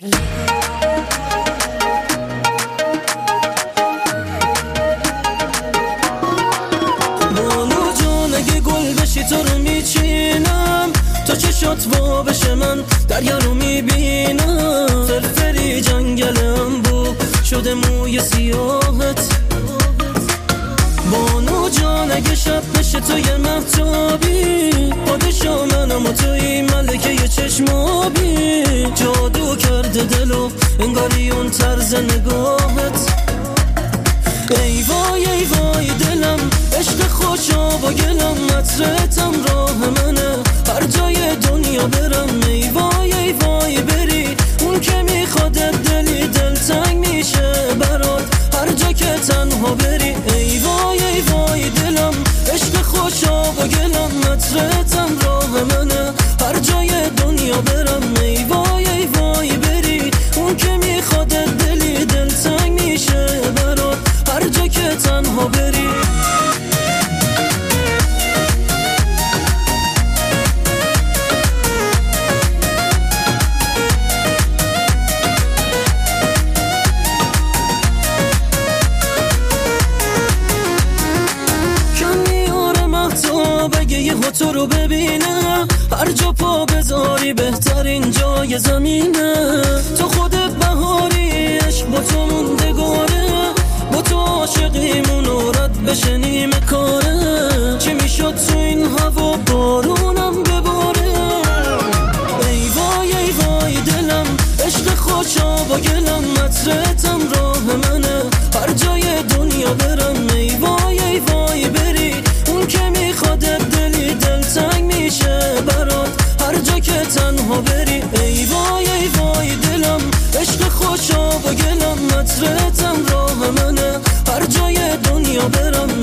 بانو جان اگه گل بشی تو رو میچینم، تا چشات وا بشه من دریا رو میبینم. فرفری جنگلم بو شده موی سیاهت. بانو جان اگه شب بشه تو یه مهتابی، پادشا منم و توی ملکه یه چشمابی. جادو کرده دلو انگاری اون طرز نگاهت. ای وای ای وای دلم عشق خوشا با گلم، عطرتم راه منه هر جای دنیا برم. ای وای ای وای بری اون که میخوادت دلی دلتنگ میشه برات هر جا که تنها بری. ای وای ای وای دلم عشق خوشا با گلم، عطرتم راه منه هر جای دنیا برم. ای وای ای وای بری اون که میخوادت دلی دلتنگ میشه برات هر جا که تنها بری. بگه یه تو رو ببینه هر جا پا بذاری بهترین جای زمینه. تو خودت بهاری عشق با تو موندگاره، با تو عاشقیمون و رد بشه نیمه کاره. چی میشد تو این هوا بارونم بباره. ای وای ای وای دلم عشق خوشا با گلم، عطرتم راه منه هر جای دنیا برم. ای وای ای وای بری اون که میخوادت دلی دلتنگ میشه برات هر جا که تنها بری. ای وای ای وای دلم عشق خوشا با گلم، عطرتم راه منه هر جای دنیا برم.